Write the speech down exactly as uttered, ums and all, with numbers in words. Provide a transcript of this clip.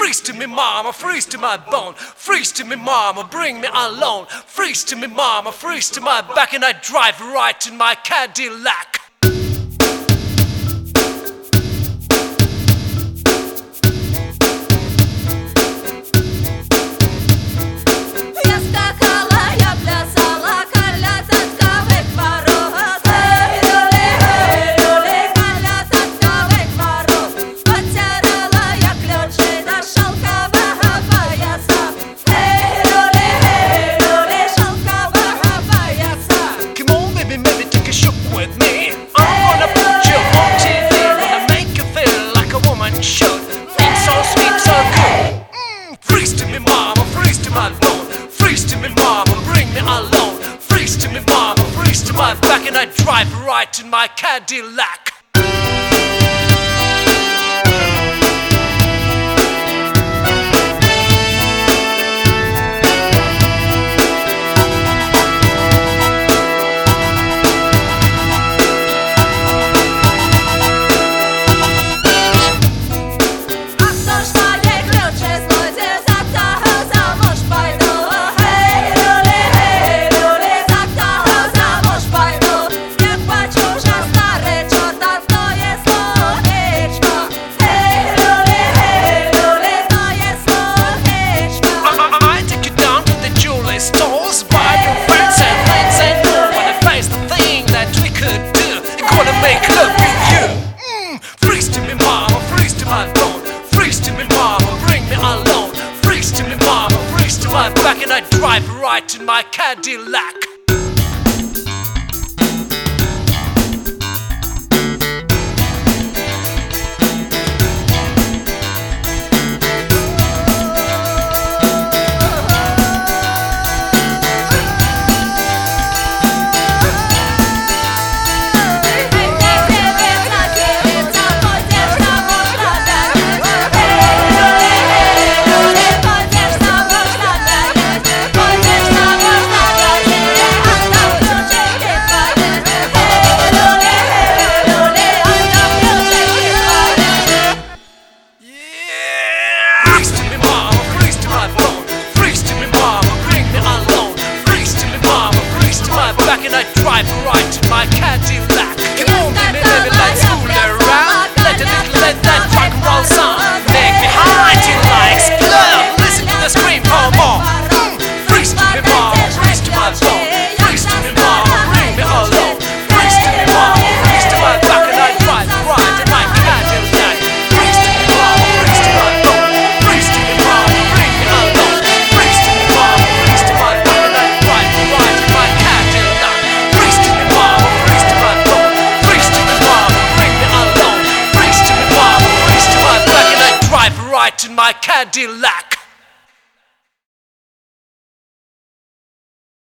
Freeze to me mama, freeze to my bone. Freeze to me mama, bring me alone. Freeze to me mama, freeze to my back, and I drive right in my Cadillac. My back, and I drive right in my Cadillac. My back, and I drive right in my Cadillac. And I drive right in my Cadillac. Come on, baby, baby, let's fool around. Let a little, let that rock and roll sound make me high till I explode. Listen to the scream, come on. Mm. Freeze to me, mama, freeze to my bone. Freeze to me, mama, bring me alone. Freeze to me, mama, freeze to my back, and I drive right in my Cadillac. Freeze to me, mama, freeze to my bone. Freeze to me, mama, bring me alone. Freeze to me, mama, freeze to my back, and I drive right in my Cadillac. Right in my Cadillac.